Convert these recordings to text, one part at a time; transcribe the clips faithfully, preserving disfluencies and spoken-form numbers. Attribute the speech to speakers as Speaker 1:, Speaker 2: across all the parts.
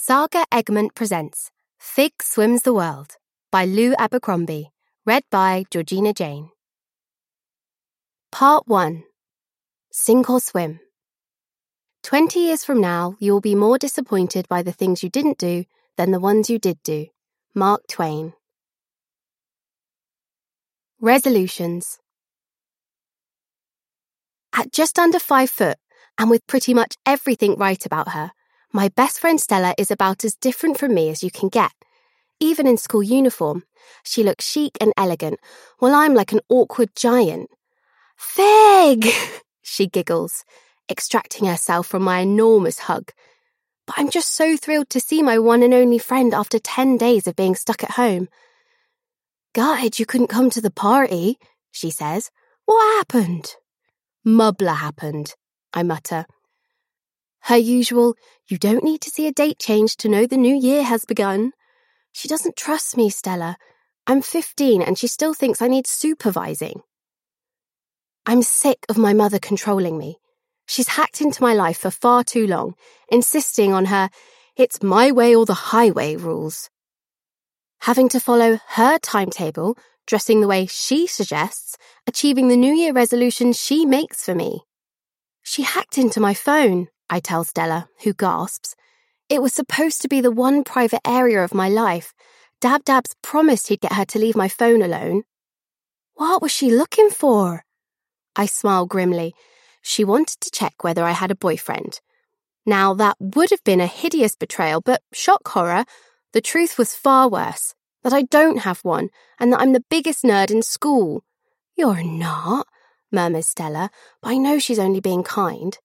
Speaker 1: Saga Egmont presents Fig Swims the World by Lou Abercrombie, read by Georgina Jane. Part one. Sink or Swim. Twenty years from now, you will be more disappointed by the things you didn't do than the ones you did do. Mark Twain. Resolutions. At just under five foot, and with pretty much everything right about her, my best friend Stella is about as different from me as you can get. Even in school uniform, she looks chic and elegant, while I'm like an awkward giant. Fig! She giggles, extracting herself from my enormous hug. But I'm just so thrilled to see my one and only friend after ten days of being stuck at home. Gutted you couldn't come to the party, she says. What happened? Mubbler happened, I mutter. Her usual, you don't need to see a date change to know the new year has begun. She doesn't trust me, Stella. I'm fifteen and she still thinks I need supervising. I'm sick of my mother controlling me. She's hacked into my life for far too long, insisting on her it's my way or the highway rules. Having to follow her timetable, dressing the way she suggests, achieving the New Year resolution she makes for me. She hacked into my phone, I tell Stella, who gasps. It was supposed to be the one private area of my life. Dab Dabs promised he'd get her to leave my phone alone. What was she looking for? I smile grimly. She wanted to check whether I had a boyfriend. Now, that would have been a hideous betrayal, but shock horror, the truth was far worse, that I don't have one, and that I'm the biggest nerd in school. You're not, murmurs Stella, but I know she's only being kind.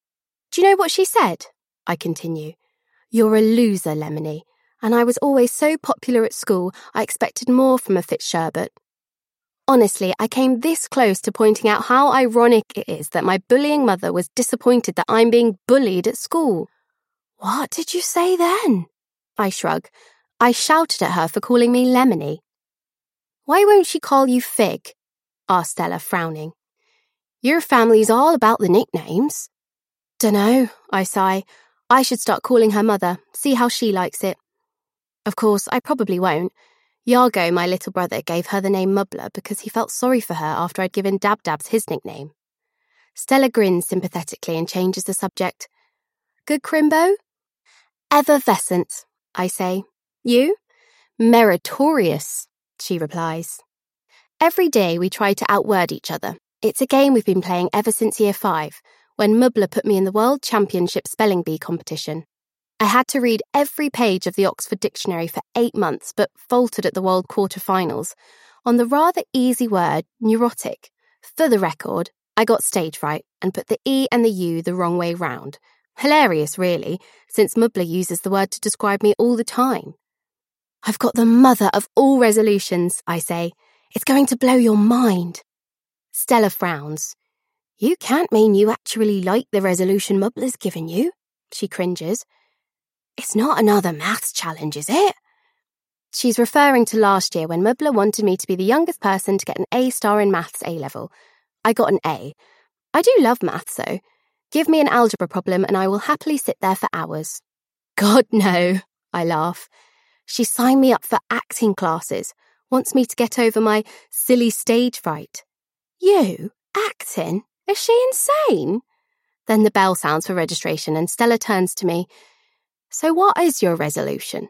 Speaker 1: Do you know what she said? I continue. You're a loser, Lemony, and I was always so popular at school I expected more from a Fitzsherbert. Honestly, I came this close to pointing out how ironic it is that my bullying mother was disappointed that I'm being bullied at school. What did you say then? I shrug. I shouted at her for calling me Lemony. Why won't she call you Fig? Asked Stella, frowning. Your family's all about the nicknames. Dunno, I sigh. I should start calling her mother, see how she likes it. Of course, I probably won't. Yargo, my little brother, gave her the name Mubbler because he felt sorry for her after I'd given Dab Dabs his nickname. Stella grins sympathetically and changes the subject. Good crimbo? Effervescent, I say. You? Meritorious, she replies. Every day we try to outword each other. It's a game we've been playing ever since year five, when Mubbler put me in the World Championship Spelling Bee competition. I had to read every page of the Oxford Dictionary for eight months, but faltered at the World Quarterfinals on the rather easy word neurotic. For the record, I got stage fright and put the E and the U the wrong way round. Hilarious, really, since Mubbler uses the word to describe me all the time. I've got the mother of all resolutions, I say. It's going to blow your mind. Stella frowns. You can't mean you actually like the resolution Mubbler's given you, she cringes. It's not another maths challenge, is it? She's referring to last year when Mubbler wanted me to be the youngest person to get an A star in maths A-level. I got an A. I do love maths, though. Give me an algebra problem and I will happily sit there for hours. God, no, I laugh. She signed me up for acting classes, wants me to get over my silly stage fright. You? Acting? Is she insane? Then the bell sounds for registration and Stella turns to me. So what is your resolution?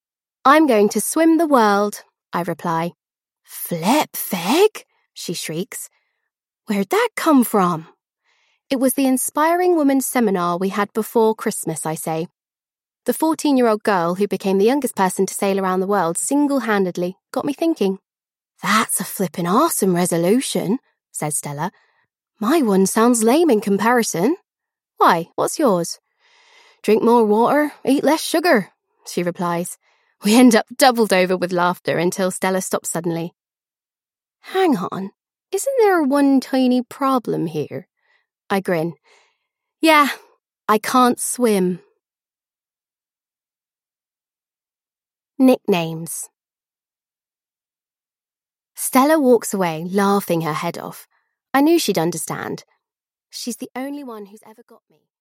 Speaker 1: I'm going to swim the world, I reply. Flip, Fig, she shrieks. Where'd that come from? It was the Inspiring Woman seminar we had before Christmas, I say. The fourteen-year-old girl who became the youngest person to sail around the world single-handedly got me thinking. That's a flippin' awesome resolution, says Stella. My one sounds lame in comparison. Why, what's yours? Drink more water, eat less sugar, she replies. We end up doubled over with laughter until Stella stops suddenly. Hang on, isn't there one tiny problem here? I grin. Yeah, I can't swim. Nicknames. Stella walks away, laughing her head off. I knew she'd understand. She's the only one who's ever got me.